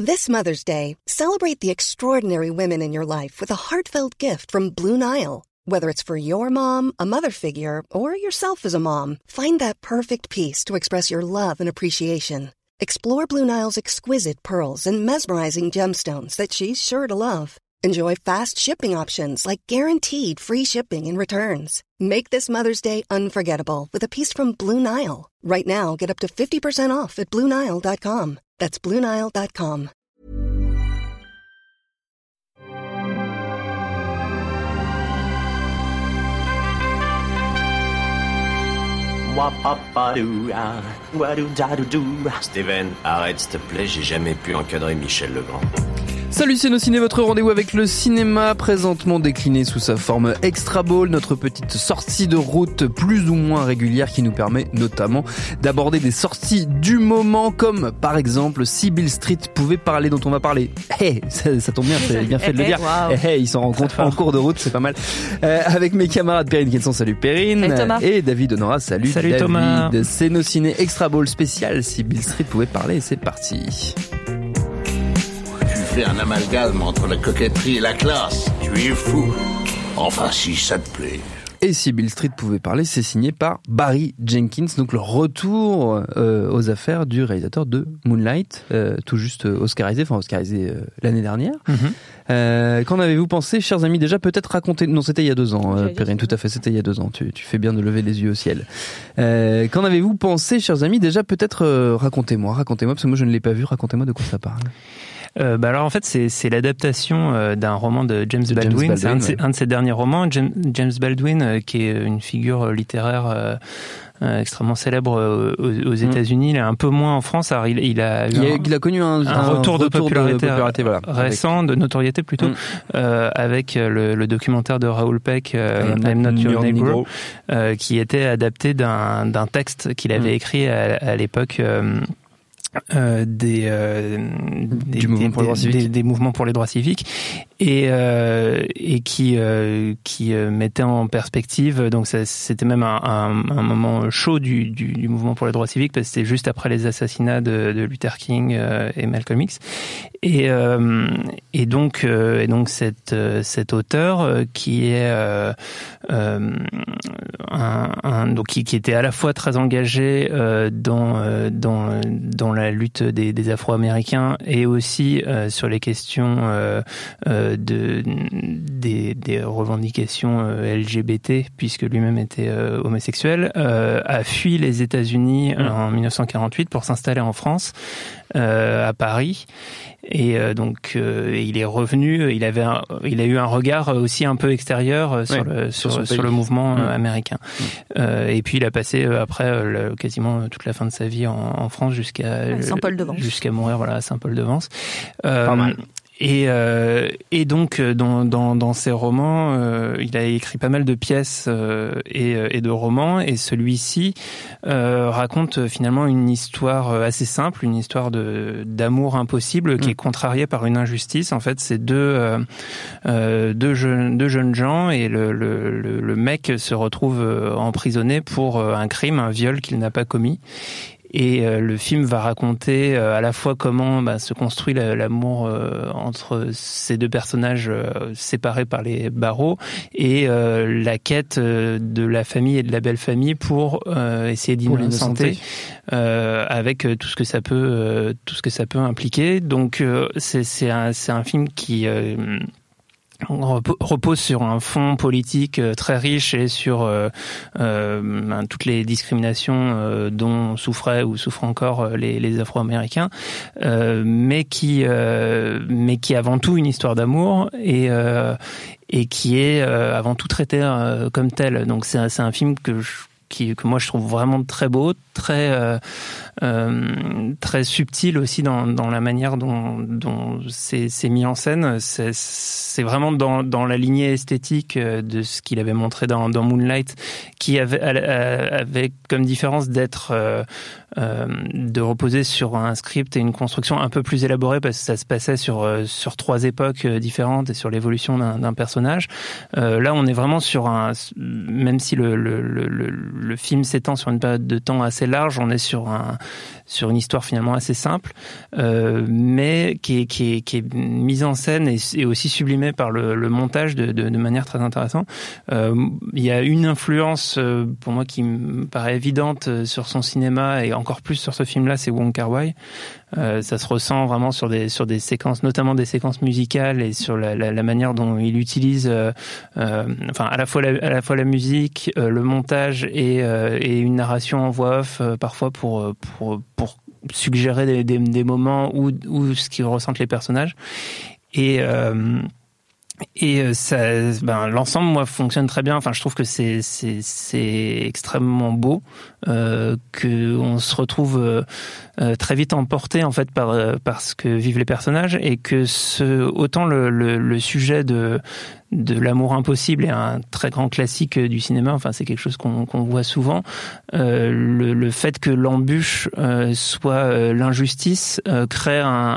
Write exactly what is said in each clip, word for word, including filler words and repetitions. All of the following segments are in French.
This Mother's Day, celebrate the extraordinary women in your life with a heartfelt gift from Blue Nile. Whether it's for your mom, a mother figure, or yourself as a mom, find that perfect piece to express your love and appreciation. Explore Blue Nile's exquisite pearls and mesmerizing gemstones that she's sure to love. Enjoy fast shipping options like guaranteed free shipping and returns. Make this Mother's Day unforgettable with a piece from Blue Nile. Right now, get up to fifty percent off at Blue Nile dot com. That's Blue Nile dot com. Steven, arrête s'il te plaît, j'ai jamais pu encadrer Michel Legrand. Salut c'est nos ciné, votre rendez-vous avec le cinéma, présentement décliné sous sa forme Extra Ball, notre petite sortie de route plus ou moins régulière qui nous permet notamment d'aborder des sorties du moment, comme par exemple Si Beale Street pouvait parler, dont on va parler. Hey, ça, ça tombe bien, c'est bien fait de le dire. Wow. Hey, hey, ils s'en rencontrent en cours de route, c'est pas mal. Euh, avec mes camarades Perrine Kenson, salut Perrine. Salut Thomas. Et David Honora, salut, salut David. Thomas. C'est nos ciné Extra Ball spécial Si Beale Street pouvait parler, c'est parti. Fais un amalgame entre la coquetterie et la classe. Tu es fou. Enfin, si ça te plaît. Et Si Beale Street pouvait parler, c'est signé par Barry Jenkins, donc le retour euh, aux affaires du réalisateur de Moonlight, euh, tout juste oscarisé, enfin oscarisé euh, l'année dernière. Mm-hmm. Euh, qu'en avez-vous pensé, chers amis? Déjà, peut-être raconter... Non, c'était il y a deux ans, euh, Perrine, tout à fait, c'était il y a deux ans. Tu, tu fais bien de lever les yeux au ciel. Euh, qu'en avez-vous pensé, chers amis? Déjà, peut-être euh, racontez-moi, racontez-moi, parce que moi je ne l'ai pas vu, racontez-moi de quoi ça parle. Euh, bah alors en fait c'est c'est l'adaptation euh, d'un roman de James Baldwin, James Baldwin c'est un de, ses, ouais. un de ses derniers romans. James, James Baldwin euh, qui est une figure littéraire euh, euh, extrêmement célèbre euh, aux, aux États-Unis, il est un peu moins en France. Alors il, il a eu il, un, a, il a connu un, un, un retour, de retour popularité, de popularité voilà, récent, avec... de notoriété plutôt, mm. euh, avec le, le documentaire de Raoul Peck, euh, I'm Not Your Negro, euh, qui était adapté d'un d'un texte qu'il avait mm. écrit à, à l'époque. Euh, Euh, des, euh, des, du mouvement des, pour les droits civiques, des, des mouvements pour les droits civiques, et euh, et qui euh, qui euh, mettait en perspective. Donc ça, c'était même un, un, un moment chaud du, du, du mouvement pour les droits civiques, parce que c'était juste après les assassinats de, de Luther King euh, et Malcolm X. Et euh, et donc euh, et donc cette cet auteur euh, qui est euh, euh, un, un donc qui, qui était à la fois très engagé euh, dans euh, dans dans la la lutte des, des Afro-Américains et aussi euh, sur les questions euh, euh, de des, des revendications euh, L G B T, puisque lui-même était euh, homosexuel, euh, a fui les États-Unis mmh. en dix-neuf cent quarante-huit pour s'installer en France, euh, à Paris. Et euh, donc euh, il est revenu, il avait un, il a eu un regard aussi un peu extérieur sur ouais, le sur, sur le mouvement mmh. américain. Mmh. Euh, et puis il a passé après le, quasiment toute la fin de sa vie en, en France jusqu'à ouais, Saint-Paul-de-Vence. Jusqu'à mourir voilà à Saint-Paul-de-Vence. Euh, Pas mal. Et, euh, et donc dans, dans, dans ses romans, euh, il a écrit pas mal de pièces euh, et, et de romans, et celui-ci euh, raconte finalement une histoire assez simple, une histoire de d'amour impossible qui mmh. est contrariée par une injustice. En fait, c'est deux euh, euh, deux jeunes deux jeunes gens, et le, le le le mec se retrouve emprisonné pour un crime, un viol qu'il n'a pas commis. Et euh, le film va raconter euh, à la fois comment bah, se construit la, l'amour euh, entre ces deux personnages euh, séparés par les barreaux, et euh, la quête euh, de la famille et de la belle famille pour euh, essayer d'innocenter, euh, avec euh, tout ce que ça peut euh, tout ce que ça peut impliquer. Donc euh, c'est c'est un c'est un film qui euh, repose sur un fond politique très riche et sur euh, euh, ben, toutes les discriminations euh, dont souffraient ou souffrent encore les, les Afro-Américains, euh, mais qui euh, mais qui est avant tout une histoire d'amour, et euh, et qui est euh, avant tout traité euh, comme tel. Donc c'est un, c'est un film que je Qui, que moi je trouve vraiment très beau, très euh, euh, très subtil aussi dans dans la manière dont dont c'est c'est mis en scène. C'est c'est vraiment dans dans la lignée esthétique de ce qu'il avait montré dans dans Moonlight, qui avait avait comme différence d'être euh, euh, de reposer sur un script et une construction un peu plus élaborée, parce que ça se passait sur sur trois époques différentes et sur l'évolution d'un d'un personnage. Euh, là, on est vraiment sur un, même si le le le, le le film s'étend sur une période de temps assez large. On est sur un sur une histoire finalement assez simple, euh, mais qui est, qui est qui est mise en scène et, et aussi sublimée par le, le montage de, de, de manière très intéressante. Euh, il y a une influence euh, pour moi qui me paraît évidente sur son cinéma et encore plus sur ce film-là, c'est Wong Kar-wai. Euh, ça se ressent vraiment sur des sur des séquences, notamment des séquences musicales et sur la, la, la manière dont il utilise, euh, euh, enfin à la fois la, à la fois la musique, euh, le montage et euh, et une narration en voix off euh, parfois pour pour pour suggérer des des, des moments où où ce qu'ils ressentent les personnages et euh, Et ça, ben, l'ensemble, moi, fonctionne très bien. Enfin, je trouve que c'est c'est c'est extrêmement beau, euh, que on se retrouve euh, très vite emporté en fait par par ce que vivent les personnages et que ce autant le le, le sujet de de l'amour impossible est un très grand classique du cinéma. Enfin, c'est quelque chose qu'on qu'on voit souvent. Euh, le le fait que l'embûche euh, soit euh, l'injustice euh, crée un,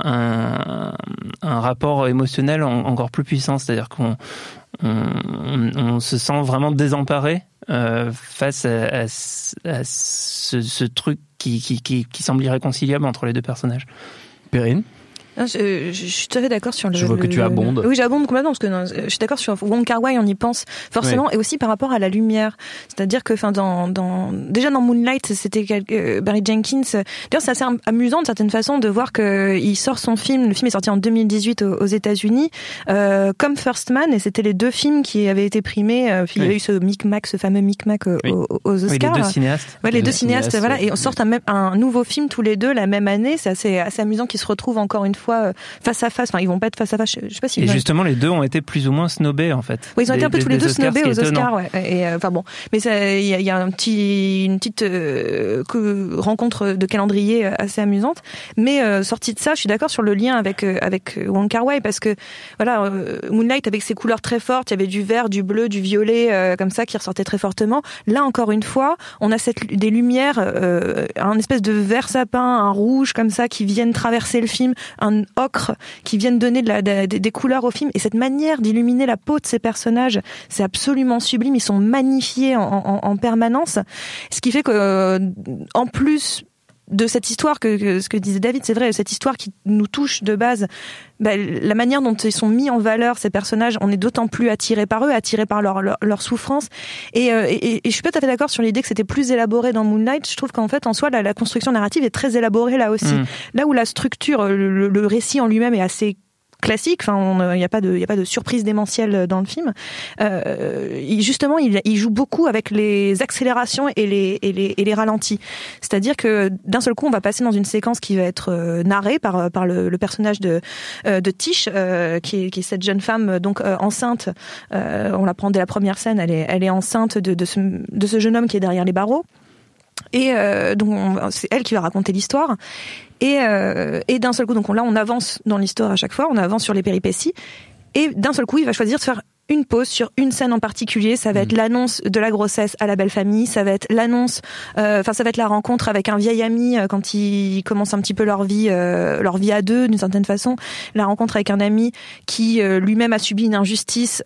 un un rapport émotionnel en, encore plus puissant. C'est-à-dire qu'on on, on, on se sent vraiment désemparé euh, face à, à, à ce, ce truc qui, qui qui qui semble irréconciliable entre les deux personnages. Perrine? Non, je, je, je suis tout à fait d'accord sur le. Je vois le, que tu abondes. Oui, j'abonde complètement parce que non, je suis d'accord sur Wong Kar-wai, on y pense forcément, oui. Et aussi par rapport à la lumière. C'est-à-dire que, enfin, dans, dans, déjà dans Moonlight, c'était euh, Barry Jenkins. D'ailleurs, c'est assez amusant de certaine façon de voir que il sort son film. Le film est sorti en deux mille dix-huit aux, aux États-Unis, euh, comme First Man, et c'était les deux films qui avaient été primés. Euh, il y avait eu ce Micmac, ce fameux Micmac euh, oui. aux, aux Oscars. Oui, les deux cinéastes. Ouais, les, les deux cinéastes, cinéastes voilà, et on sort un, même, un nouveau film tous les deux la même année. C'est assez, assez amusant qu'ils se retrouvent encore une fois euh, face à face. Enfin, ils vont pas être face à face. Je sais pas si. Et justement, les deux ont été plus ou moins snobés en fait. Oui, ils ont été un peu tous les deux snobés aux Oscars. Ouais. Et enfin bon, mais il y a, y a un petit, une petite euh, rencontre de calendrier assez amusante. Mais euh, sorti de ça, je suis d'accord sur le lien avec euh, avec Wong Kar-wai parce que voilà, euh, Moonlight avec ses couleurs très fortes, il y avait du vert, du bleu, du violet euh, comme ça qui ressortait très fortement. Là encore une fois, on a cette des lumières, euh, un espèce de vert sapin, un rouge comme ça qui viennent traverser le film, un ocre qui viennent donner de la, de, des couleurs au film. Et cette manière d'illuminer la peau de ces personnages, c'est absolument sublime. Ils sont magnifiés en, en, en permanence. Ce qui fait que, euh, en plus de cette histoire, que, que ce que disait David, c'est vrai, cette histoire qui nous touche de base, bah, la manière dont ils sont mis en valeur, ces personnages, on est d'autant plus attiré par eux, attiré par leur, leur, leur souffrance. Et, euh, et, et je suis pas tout à fait d'accord sur l'idée que c'était plus élaboré dans Moonlight. Je trouve qu'en fait, en soi, la, la construction narrative est très élaborée là aussi. Mmh. Là où la structure, le, le récit en lui-même est assez classique, enfin, il n'y a pas de, il y a pas de surprise démentielle dans le film. Euh, il, justement, il, il joue beaucoup avec les accélérations et les, et les, et les ralentis. C'est-à-dire que d'un seul coup, on va passer dans une séquence qui va être euh, narrée par, par le, le personnage de, euh, de Tish, euh, qui est, qui est cette jeune femme donc euh, enceinte. Euh, on l'apprend dès la première scène. Elle est, elle est enceinte de, de ce, de ce jeune homme qui est derrière les barreaux. Et euh, donc on, c'est elle qui va raconter l'histoire. Et, euh, et d'un seul coup, donc on, là, on avance dans l'histoire à chaque fois, on avance sur les péripéties. Et d'un seul coup, il va choisir de faire une pause sur une scène en particulier. Ça va être mmh. l'annonce de la grossesse à la belle famille. Ça va être l'annonce, euh, enfin, ça va être la rencontre avec un vieil ami euh, quand ils commencent un petit peu leur vie, euh, leur vie à deux, d'une certaine façon. La rencontre avec un ami qui euh, lui-même a subi une injustice.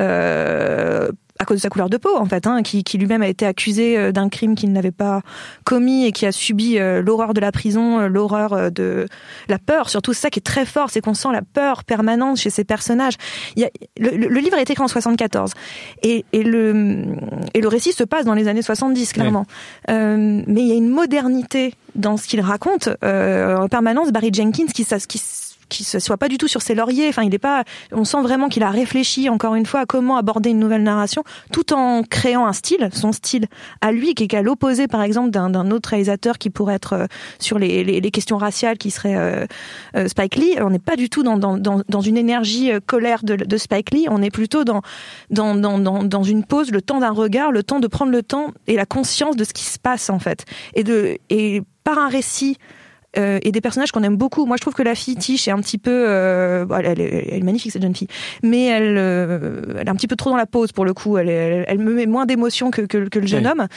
Euh, à cause de sa couleur de peau, en fait, hein, qui, qui lui-même a été accusé d'un crime qu'il n'avait pas commis et qui a subi euh, l'horreur de la prison, euh, l'horreur euh, de la peur. Surtout, c'est ça qui est très fort, c'est qu'on sent la peur permanente chez ces personnages. Il y a, le, le livre a été écrit en soixante-quatorze et, et le et le récit se passe dans les années soixante-dix, clairement. Oui. Euh, mais il y a une modernité dans ce qu'il raconte euh, en permanence. Barry Jenkins, qui ça, qui qui ne soit pas du tout sur ses lauriers. Enfin, il est pas. On sent vraiment qu'il a réfléchi encore une fois à comment aborder une nouvelle narration, tout en créant un style, son style à lui, qui est à l'opposé, par exemple, d'un, d'un autre réalisateur qui pourrait être euh, sur les, les, les questions raciales, qui serait euh, euh, Spike Lee. On n'est pas du tout dans, dans, dans, dans une énergie euh, colère de, de Spike Lee. On est plutôt dans, dans, dans, dans, dans une pause, le temps d'un regard, le temps de prendre le temps et la conscience de ce qui se passe en fait, et de et par un récit. Euh, et des personnages qu'on aime beaucoup. Moi, je trouve que la fille Tish est un petit peu, euh, elle, elle, elle est magnifique cette jeune fille, mais elle, euh, elle est un petit peu trop dans la pose pour le coup. Elle, elle, elle me met moins d'émotion que, que, que le jeune oui. homme,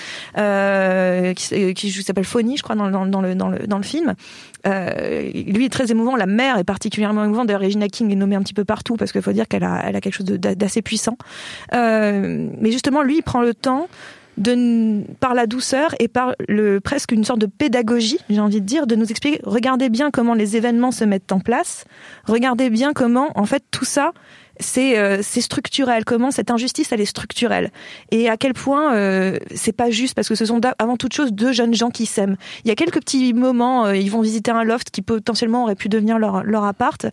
euh, qui, qui s'appelle Fonny, je crois, dans, dans, dans le dans le dans le film. Euh, lui est très émouvant. La mère est particulièrement émouvante. D'ailleurs, Regina King est nommée un petit peu partout parce qu'il faut dire qu'elle a, elle a quelque chose de, d'assez puissant. Euh, mais justement, lui, il prend le temps de, par la douceur et par le, presque une sorte de pédagogie, j'ai envie de dire, de nous expliquer, regardez bien comment les événements se mettent en place, regardez bien comment, en fait, tout ça, c'est euh, c'est structurel, comment cette injustice elle est structurelle et à quel point euh, c'est pas juste parce que ce sont avant toute chose deux jeunes gens qui s'aiment. Il y a quelques petits moments, euh, ils vont visiter un loft qui potentiellement aurait pu devenir leur leur appart.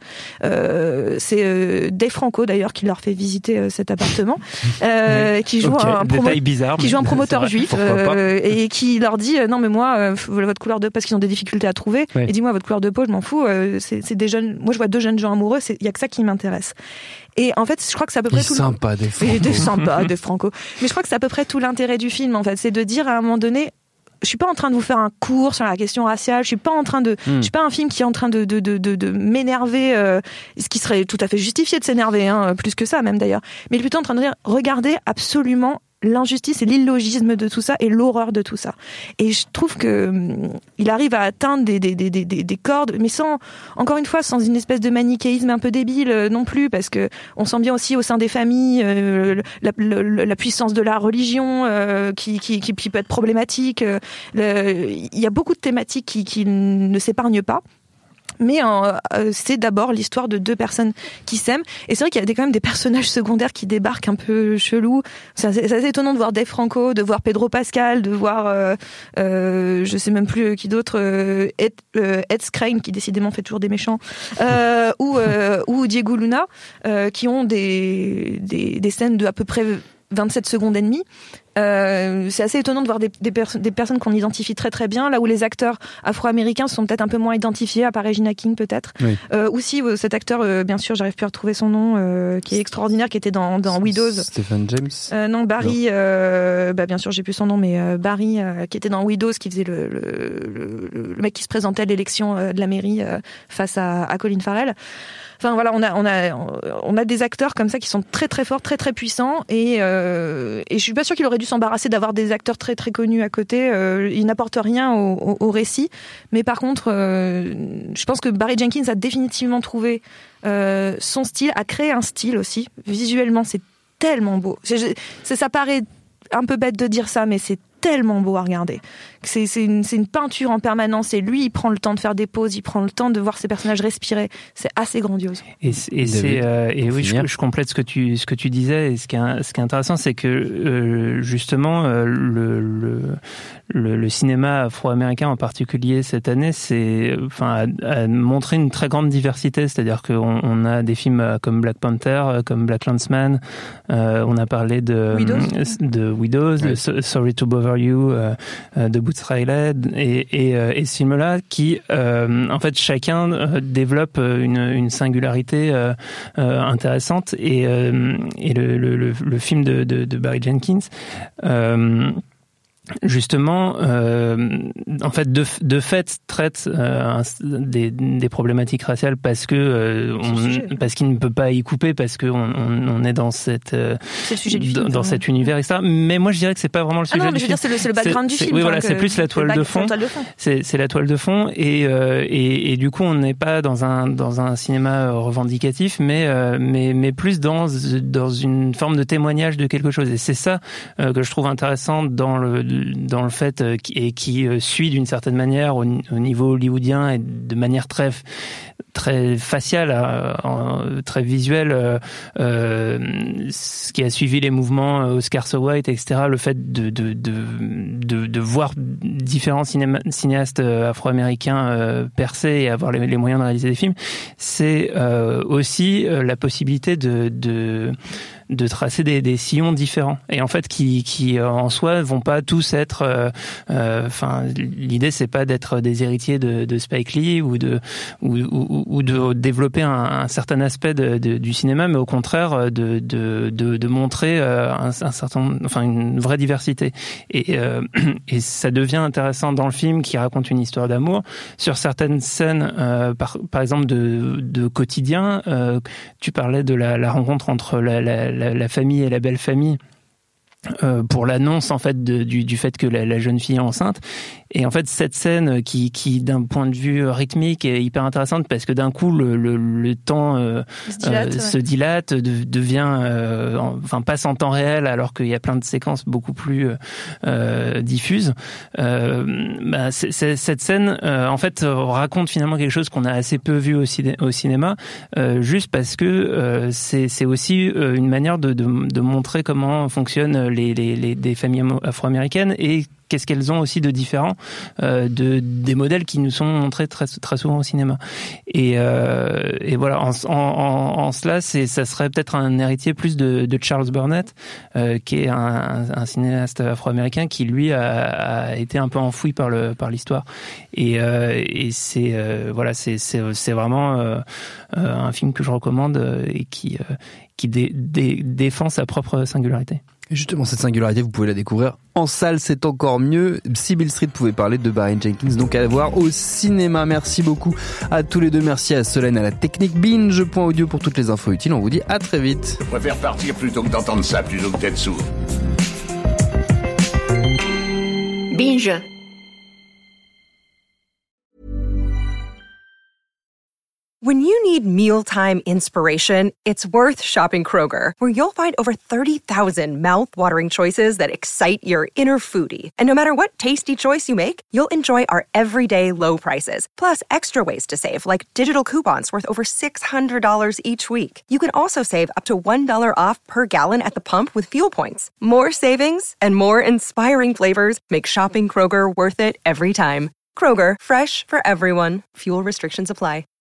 Euh, c'est euh, Dave Franco d'ailleurs qui leur fait visiter euh, cet appartement, euh, qui joue okay. un promo- bizarre, qui joue un promoteur juif euh, et qui leur dit euh, non mais moi euh, votre couleur de parce qu'ils ont des difficultés à trouver oui. et dis-moi votre couleur de peau je m'en fous euh, c'est c'est des jeunes moi je vois deux jeunes gens amoureux il y a que ça qui m'intéresse. Et en fait, je crois que c'est à peu près il tout. Sympa, des Franco. Il est sympa, des Franco. Mais je crois que c'est à peu près tout l'intérêt du film, en fait, c'est de dire à un moment donné, je suis pas en train de vous faire un cours sur la question raciale. Je suis pas en train de, mm. je suis pas un film qui est en train de de de de, de m'énerver, euh, ce qui serait tout à fait justifié de s'énerver, hein, plus que ça même d'ailleurs. Mais plutôt en train de dire, regardez absolument l'injustice et l'illogisme de tout ça et l'horreur de tout ça. Et je trouve que hum, il arrive à atteindre des, des, des, des, des cordes, mais sans, encore une fois, sans une espèce de manichéisme un peu débile euh, non plus, parce que on sent bien aussi au sein des familles euh, la, la, la puissance de la religion euh, qui, qui, qui, qui peut être problématique. Euh, le, il y a beaucoup de thématiques qui, qui ne s'épargnent pas. Mais euh, c'est d'abord l'histoire de deux personnes qui s'aiment. Et c'est vrai qu'il y a des, quand même des personnages secondaires qui débarquent un peu chelous. C'est assez, c'est assez étonnant de voir Dave Franco, de voir Pedro Pascal, de voir, euh, euh, je sais même plus qui d'autre, euh, Ed, euh, Ed Skrein, qui décidément fait toujours des méchants, euh, ou, euh, ou Diego Luna, euh, qui ont des, des, des scènes de à peu près vingt-sept secondes et demie. Euh, c'est assez étonnant de voir des, des, pers- des personnes qu'on identifie très très bien, là où les acteurs afro-américains sont peut-être un peu moins identifiés, à part Regina King peut-être. Oui. Euh, aussi euh, cet acteur, euh, bien sûr, j'arrive plus à retrouver son nom, euh, qui est extraordinaire, qui était dans, dans Widows. Stephen James. Euh, non, Barry. Non. Euh, bah bien sûr, j'ai plus son nom, mais euh, Barry, euh, qui était dans Widows, qui faisait le, le, le, le mec qui se présentait à l'élection euh, de la mairie euh, face à, à Colin Farrell. Enfin voilà, on a on a on a des acteurs comme ça qui sont très très forts, très très puissants, et euh, et je suis pas sûre qu'il aurait dû s'embarrasser d'avoir des acteurs très très connus à côté. Euh, ils n'apportent rien au, au, au récit, mais par contre, euh, je pense que Barry Jenkins a définitivement trouvé euh, son style, a créé un style aussi. Visuellement, c'est tellement beau. C'est, c'est, ça paraît un peu bête de dire ça, mais c'est tellement beau à regarder. C'est, c'est, une, c'est une peinture en permanence et lui, il prend le temps de faire des pauses, il prend le temps de voir ses personnages respirer. C'est assez grandiose. Et, et, c'est, euh, et oui, je, je complète ce que tu, ce que tu disais. Et ce qui est, ce qui est intéressant, c'est que euh, justement, euh, le, le, le, le cinéma afro-américain en particulier cette année, c'est, enfin, a, a montré une très grande diversité. C'est-à-dire qu'on on a des films comme Black Panther, comme Black Landsman. Euh, on a parlé de Widows, de, Widows, oui. de Sorry to Bother You, euh, de Boots Riley, et, et, et ce film-là qui, euh, en fait, chacun euh, développe une, une singularité euh, euh, intéressante. Et, euh, et le, le, le, le film de, de, de Barry Jenkins, euh, justement, euh, en fait, de, de fait, traite euh, des, des problématiques raciales parce que euh, on, parce qu'il ne peut pas y couper, parce que on, on, on est dans cette euh, c'est le sujet du dans, film, dans cet univers, et cetera. Mais moi, je dirais que c'est pas vraiment le sujet ah non, mais du je veux film. Dire, c'est le, c'est le background c'est, du film. Oui, voilà, que, c'est plus la toile de fond. de fond. C'est, c'est la toile de fond, et euh, et, et du coup, on n'est pas dans un dans un cinéma revendicatif, mais euh, mais mais plus dans dans une forme de témoignage de quelque chose. Et c'est ça euh, que je trouve intéressant dans le dans le fait et qui suit d'une certaine manière au, au niveau hollywoodien et de manière très très faciale, euh, très visuelle, euh, euh, ce qui a suivi les mouvements Oscar So White, et cetera. Le fait de de de de, de voir différents cinéma, cinéastes afro-américains euh, percer et avoir les, les moyens de réaliser des films, c'est euh, aussi euh, la possibilité de de de tracer des, des sillons différents, et en fait qui qui en soi vont pas tous être enfin euh, l'idée c'est pas d'être des héritiers de, de Spike Lee ou de ou, ou, ou de développer un, un certain aspect de, de, du cinéma, mais au contraire de de de, de montrer un, un certain enfin une vraie diversité, et euh, et ça devient intéressant dans le film qui raconte une histoire d'amour sur certaines scènes, euh, par par exemple de de quotidien. Euh, tu parlais de la, la rencontre entre la, la La, la famille et la belle famille. Euh, pour l'annonce en fait de, du, du fait que la, la jeune fille est enceinte. Et en fait cette scène qui, qui d'un point de vue rythmique est hyper intéressante parce que d'un coup le, le, le temps euh, se dilate, euh, ouais. se dilate de, devient euh, en, enfin passe en temps réel alors qu'il y a plein de séquences beaucoup plus euh, diffuses. Euh, bah, c'est, c'est, cette scène euh, en fait raconte finalement quelque chose qu'on a assez peu vu au, ciné, au cinéma euh, juste parce que euh, c'est, c'est aussi euh, une manière de, de, de montrer comment fonctionne Les, les, les, des familles afro-américaines et qu'est-ce qu'elles ont aussi de différent euh, de, des modèles qui nous sont montrés très, très souvent au cinéma. Et, euh, et voilà, en, en, en, en cela, c'est, ça serait peut-être un héritier plus de, de Charles Burnett, euh, qui est un, un, un cinéaste afro-américain qui, lui, a, a été un peu enfoui par, le, par l'histoire. Et, euh, et c'est, euh, voilà, c'est, c'est, c'est vraiment euh, un film que je recommande et qui, euh, qui dé, dé, défend sa propre singularité. Et justement, cette singularité, vous pouvez la découvrir en salle, c'est encore mieux. Si Beale Street pouvait parler de Barry Jenkins, donc à voir au cinéma. Merci beaucoup à tous les deux. Merci à Solène à la technique. binge point audio pour toutes les infos utiles. On vous dit à très vite. Je préfère partir plutôt que d'entendre ça, plutôt que d'être sourd. Binge. When you need mealtime inspiration, it's worth shopping Kroger, where you'll find over thirty thousand mouth-watering choices that excite your inner foodie. And no matter what tasty choice you make, you'll enjoy our everyday low prices, plus extra ways to save, like digital coupons worth over six hundred dollars each week. You can also save up to one dollar off per gallon at the pump with fuel points. More savings and more inspiring flavors make shopping Kroger worth it every time. Kroger, fresh for everyone. Fuel restrictions apply.